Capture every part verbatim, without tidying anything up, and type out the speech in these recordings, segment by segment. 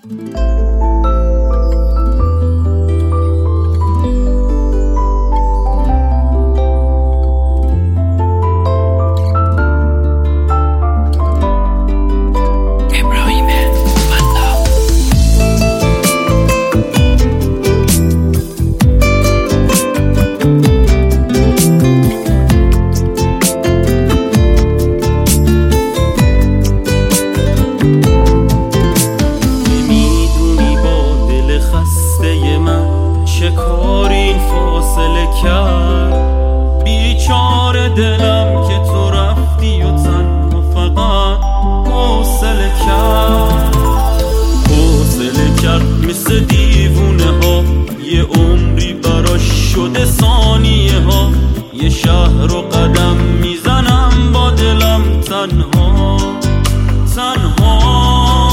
بیچاره دلم که تو رفتی و تنها فقط حوصله کرد حوصله کرد مثل دیوونه ها، یه عمری براش شده ثانیه ها. یه شهر رو قدم میزنم با دلم تنها تنها.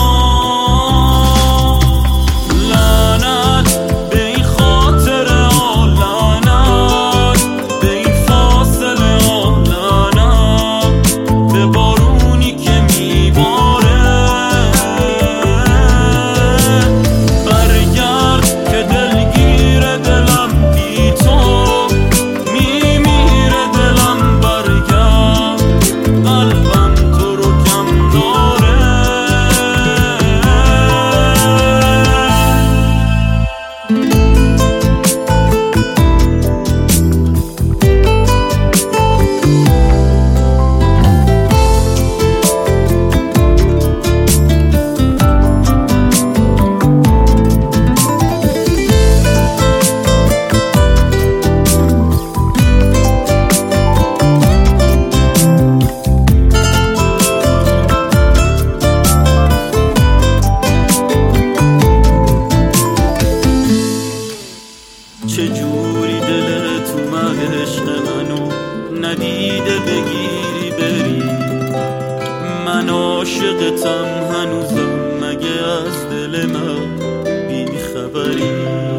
چجوری دلت اومد عشق منو ندیده بگیری بری؟ من عاشقتم هنوزم، مگه از دل من بی خبری؟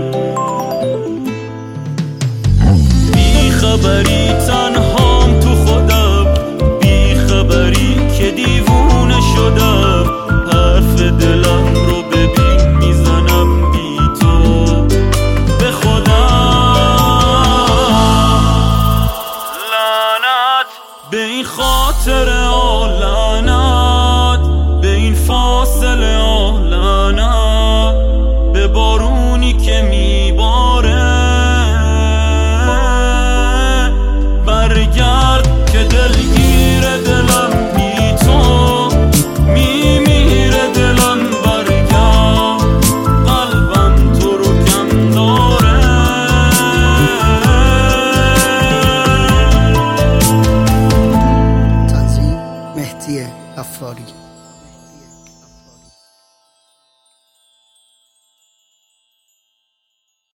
بی خبری تنهام تو خودم، بی خبری که دیوونه شدم. حرف دلم رو ببین میزنم بی تو به خدا. به این خاطر لعنت، به این فاصله لعنت، به بارونی که میباره. برگرد که دلگیر دلم بی تو میمیره دلم. برگرد قلبم تو رو کم داره. مهدی غفاری.